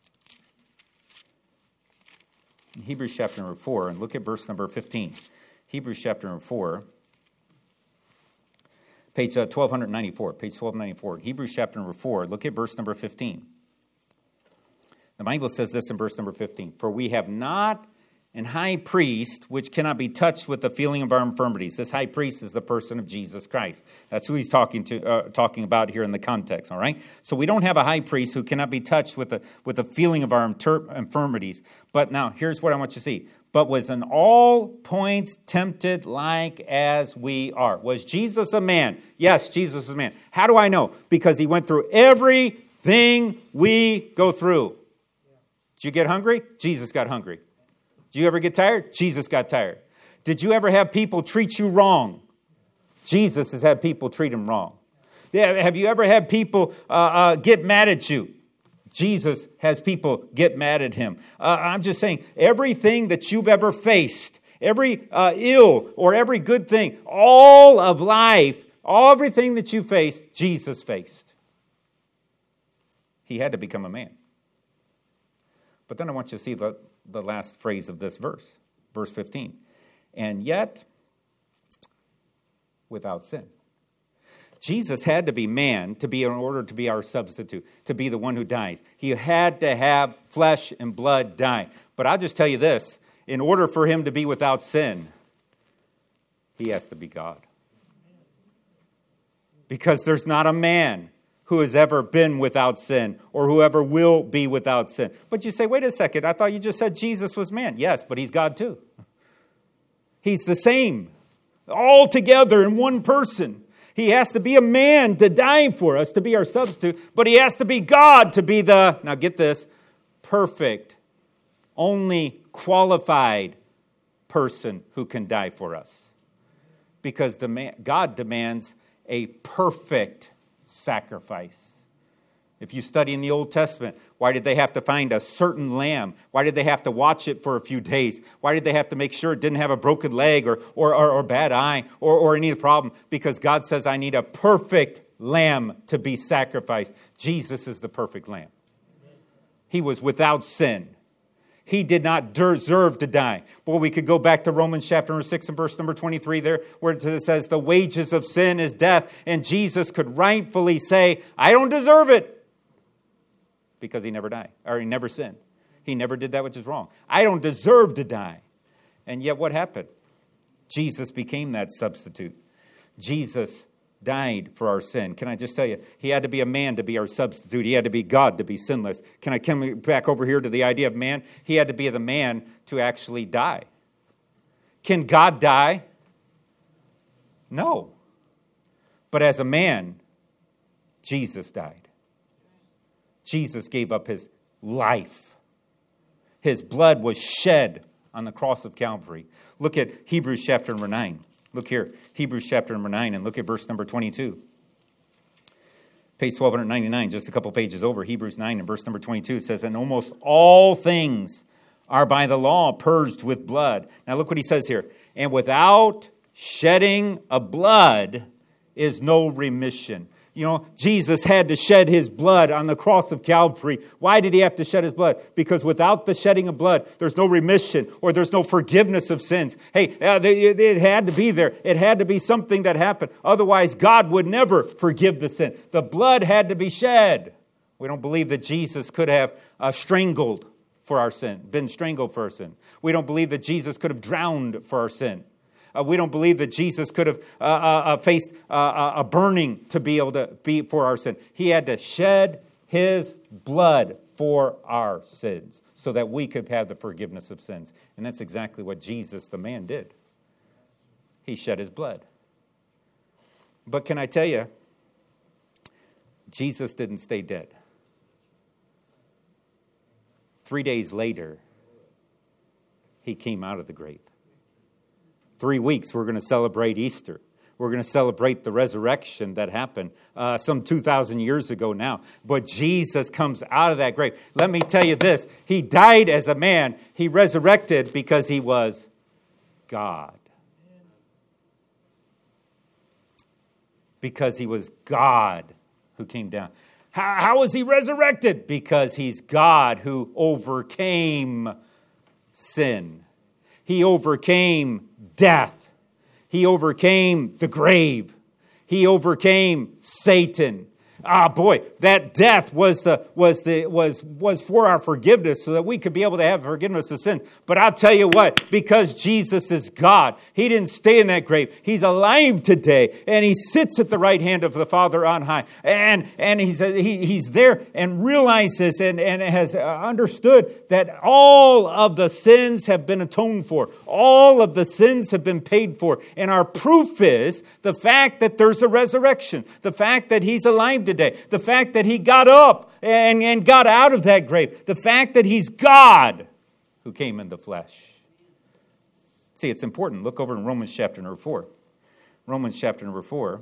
Hebrews chapter number 4, and look at verse number 15. Hebrews chapter number 4, page 1294. Page 1294. Hebrews chapter number 4, look at verse number 15. The Bible says this in verse number 15. For we have not an high priest which cannot be touched with the feeling of our infirmities. This high priest is the person of Jesus Christ. That's who he's talking about here in the context, all right? So we don't have a high priest who cannot be touched with the feeling of our infirmities. But now, here's what I want you to see. But was in all points tempted like as we are. Was Jesus a man? Yes, Jesus was a man. How do I know? Because he went through everything we go through. Did you get hungry? Jesus got hungry. Did you ever get tired? Jesus got tired. Did you ever have people treat you wrong? Jesus has had people treat him wrong. Have you ever had people get mad at you? Jesus has people get mad at him. I'm just saying, everything that you've ever faced, every ill or every good thing, all of life, everything that you faced, Jesus faced. He had to become a man. But then I want you to see the last phrase of this verse, verse 15. And yet, without sin. Jesus had to be man in order to be our substitute, to be the one who dies. He had to have flesh and blood die. But I'll just tell you this, in order for him to be without sin, he has to be God. Because there's not a man who has ever been without sin or whoever will be without sin. But you say, wait a second, I thought you just said Jesus was man. Yes, but he's God too. He's the same, all together in one person. He has to be a man to die for us, to be our substitute, but he has to be God to be the, now get this, perfect, only qualified person who can die for us. Because God demands a perfect sacrifice. If you study in the Old Testament, why did they have to find a certain lamb? Why did they have to watch it for a few days? Why did they have to make sure it didn't have a broken leg or bad eye or any of the problem? Because God says, I need a perfect lamb to be sacrificed. Jesus is the perfect lamb. He was without sin. He did not deserve to die. Boy, we could go back to Romans chapter number 6 and verse number 23 there, where it says the wages of sin is death. And Jesus could rightfully say, I don't deserve it. Because he never died, or he never sinned. He never did that which is wrong. I don't deserve to die. And yet what happened? Jesus became that substitute. Jesus died for our sin. Can I just tell you, he had to be a man to be our substitute. He had to be God to be sinless. Can I come back over here to the idea of man? He had to be the man to actually die. Can God die? No. But as a man, Jesus died. Jesus gave up his life. His blood was shed on the cross of Calvary. Look at Hebrews chapter number 9. Look here, Hebrews chapter number 9, and look at verse number 22. Page 1299, just a couple pages over, Hebrews 9 and verse number 22, it says, and almost all things are by the law purged with blood. Now look what he says here. And without shedding of blood is no remission. You know, Jesus had to shed his blood on the cross of Calvary. Why did he have to shed his blood? Because without the shedding of blood, there's no remission or there's no forgiveness of sins. Hey, it had to be there. It had to be something that happened. Otherwise, God would never forgive the sin. The blood had to be shed. We don't believe that Jesus could have strangled for our sin, been strangled for our sin. We don't believe that Jesus could have drowned for our sin. We don't believe that Jesus could have faced a burning to be able to be for our sin. He had to shed his blood for our sins so that we could have the forgiveness of sins. And that's exactly what Jesus, the man, did. He shed his blood. But can I tell you, Jesus didn't stay dead. 3 days later, he came out of the grave. 3 weeks, we're going to celebrate Easter. We're going to celebrate the resurrection that happened some 2,000 years ago now. But Jesus comes out of that grave. Let me tell you this. He died as a man. He resurrected because he was God. Because he was God who came down. How was he resurrected? Because he's God who overcame sin. He overcame death. He overcame the grave. He overcame Satan. Boy, that death was for our forgiveness so that we could be able to have forgiveness of sins. But I'll tell you what, because Jesus is God, he didn't stay in that grave. He's alive today, and he sits at the right hand of the Father on high. And he's there and realizes and has understood that all of the sins have been atoned for. All of the sins have been paid for. And our proof is the fact that there's a resurrection, the fact that he's alive today, the fact that he got up and got out of that grave, the fact that he's God who came in the flesh. See, it's important. Look over in Romans chapter number 4. Romans chapter number 4.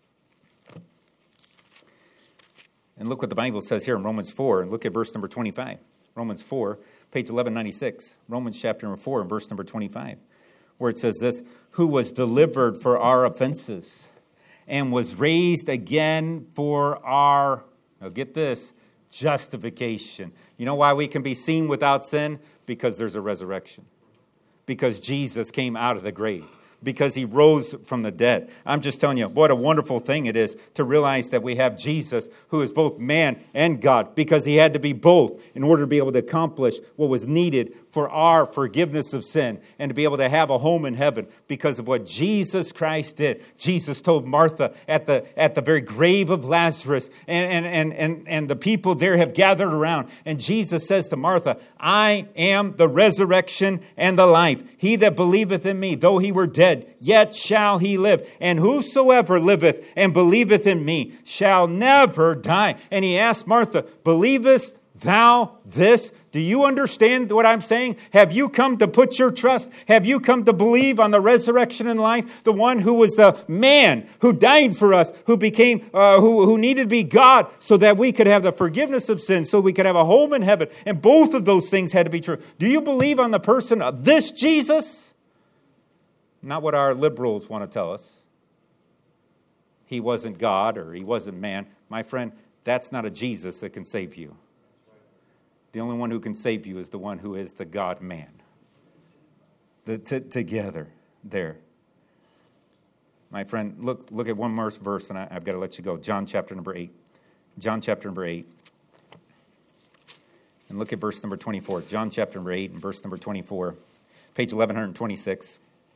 And look what the Bible says here in Romans 4. And look at verse number 25. Romans 4, page 1196. Romans chapter number 4 and verse number 25. Where it says this, who was delivered for our offenses and was raised again for our, now get this, justification. You know why we can be seen without sin? Because there's a resurrection. Because Jesus came out of the grave. Because he rose from the dead. I'm just telling you, what a wonderful thing it is to realize that we have Jesus who is both man and God. Because he had to be both in order to be able to accomplish what was needed for our forgiveness of sin and to be able to have a home in heaven because of what Jesus Christ did. Jesus told Martha at the very grave of Lazarus, and the people there have gathered around. And Jesus says to Martha, I am the resurrection and the life. He that believeth in me, though he were dead, yet shall he live. And whosoever liveth and believeth in me shall never die. And he asked Martha, believest thou this? Do you understand what I'm saying? Have you come to put your trust? Have you come to believe on the resurrection and life? The one who was the man who died for us, who became, who needed to be God so that we could have the forgiveness of sins, so we could have a home in heaven. And both of those things had to be true. Do you believe on the person of this Jesus? Not what our liberals want to tell us. He wasn't God or he wasn't man. My friend, that's not a Jesus that can save you. The only one who can save you is the one who is the God-man. Together there. My friend, look at one more verse, and I've got to let you go. John chapter number 8. John chapter number 8. And look at verse number 24. John chapter number 8 and verse number 24. Page 1126.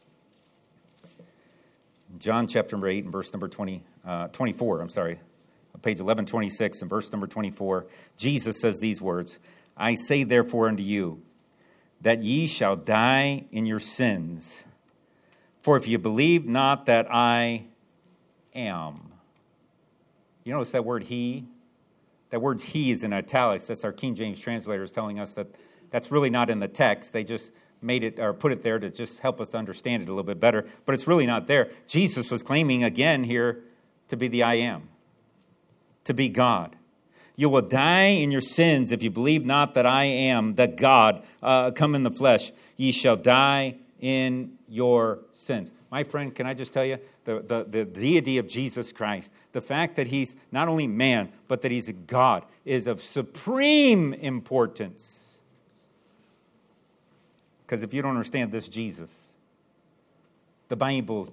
John chapter number 8 and verse number 24. Page 1126 and verse number 24. Jesus says these words, I say therefore unto you, that ye shall die in your sins. For if you believe not that I am. You notice that word he? That word he is in italics. That's our King James translators telling us that that's really not in the text. They just made it or put it there to just help us to understand it a little bit better. But it's really not there. Jesus was claiming again here to be the I am. To be God. You will die in your sins if you believe not that I am, that God, come in the flesh. Ye shall die in your sins. My friend, can I just tell you, the deity of Jesus Christ, the fact that he's not only man, but that he's a God, is of supreme importance. Because if you don't understand this Jesus, the Bible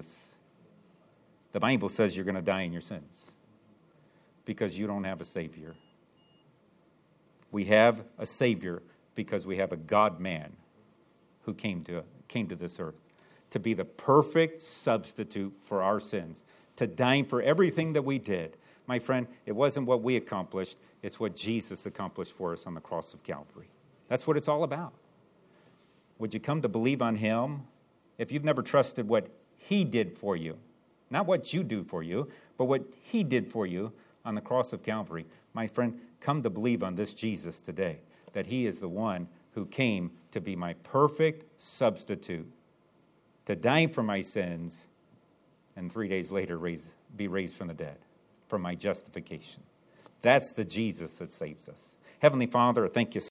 says you're going to die in your sins. Because you don't have a Savior. We have a Savior because we have a God-man who came to this earth to be the perfect substitute for our sins, to die for everything that we did. My friend, it wasn't what we accomplished, it's what Jesus accomplished for us on the cross of Calvary. That's what it's all about. Would you come to believe on him if you've never trusted what he did for you? Not what you do for you, but what he did for you on the cross of Calvary. My friend, come to believe on this Jesus today, that he is the one who came to be my perfect substitute, to die for my sins, and 3 days later be raised from the dead for my justification. That's the Jesus that saves us. Heavenly Father, thank you